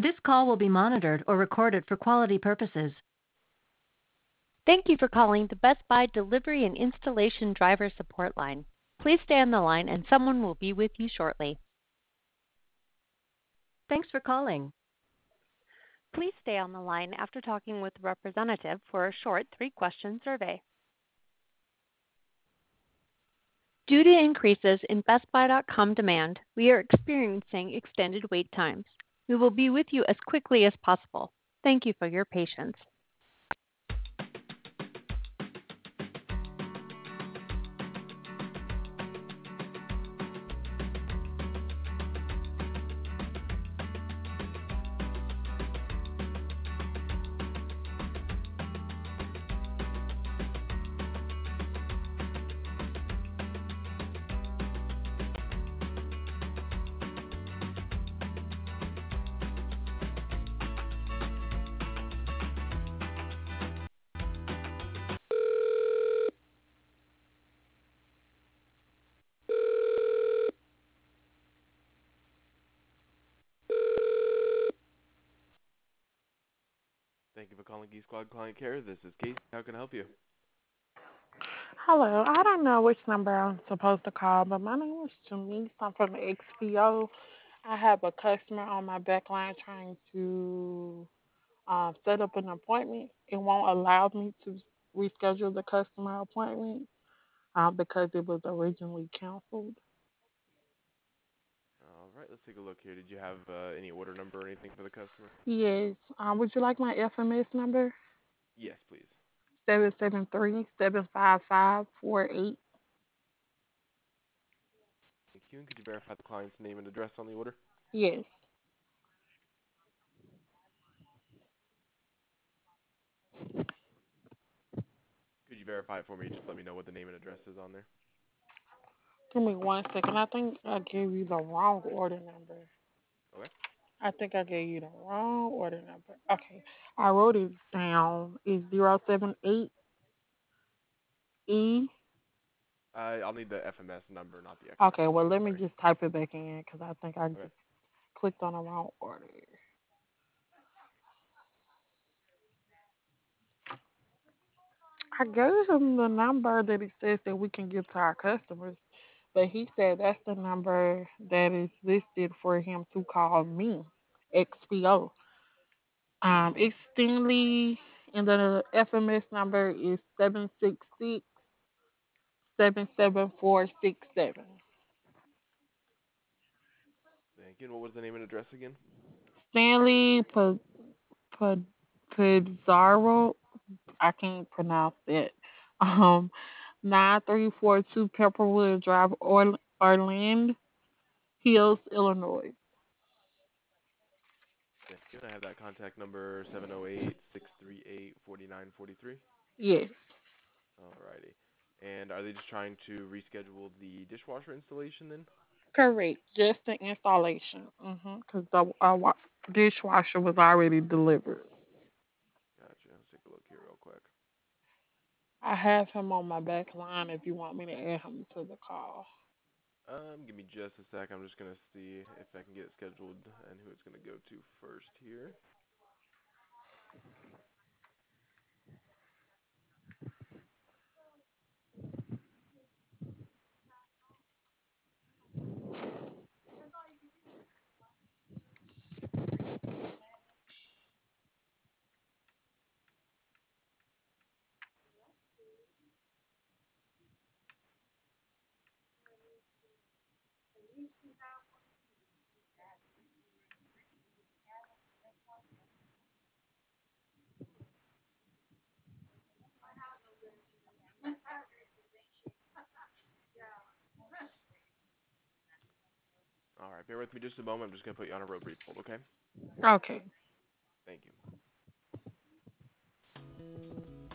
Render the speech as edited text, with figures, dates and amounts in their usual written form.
This call will be monitored or recorded for quality purposes. Thank you for calling the Best Buy Delivery and Installation Driver Support Line. Please stay on the line and someone will be with you shortly. Thanks for calling. Please stay on the line after talking with a representative for a short 3-question survey. Due to increases in BestBuy.com demand, we are experiencing extended wait times. We will be with you as quickly as possible. Thank you for your patience. Thank you for calling Geek Squad Client Care. This is Casey. How can I help you? Hello, I don't know which number I'm supposed to call, but my name is Shanice. I'm from XPO. I have a customer on my back line trying to set up an appointment. It won't allow me to reschedule the customer appointment because it was originally canceled. All right, let's take a look here. Did you have any order number or anything for the customer? Yes. Would you like my FMS number? Yes, please. 773-755-48. Thank you. And could you verify the client's name and address on the order? Yes. Could you verify it for me? Just let me know what the name and address is on there. Give me 1 second. I think I gave you the wrong order number. Okay. I think I gave you the wrong order number. Okay. I wrote it down. It's 078E. I'll need the FMS number, not the extra Okay, number. well, let me Sorry. just type it back in because I think I Okay. just clicked on the wrong order. I gave him the number that it says that we can give to our customers, but he said that's the number that is listed for him to call me, XPO. It's Stingley, and the FMS number is 766-77467. Thank you. And what was the name and address again? Stanley Pizarro. I can't pronounce that. Um, 9342 Pepperwood Drive, Orland Hills, Illinois. Thank you. And I have that contact number 708-638-4943. Yes, Alrighty. And are they just trying to reschedule the dishwasher installation then? correct. Just the installation. Because the dishwasher was already delivered. Gotcha. Let's take a look here real quick. I have him on my back line if you want me to add him to the call. Give me just a sec. I'm just gonna see if I can get it scheduled and who it's gonna go to first here. All right, bear with me just a moment. I'm just gonna put you on a real brief hold, okay? Okay. Thank you.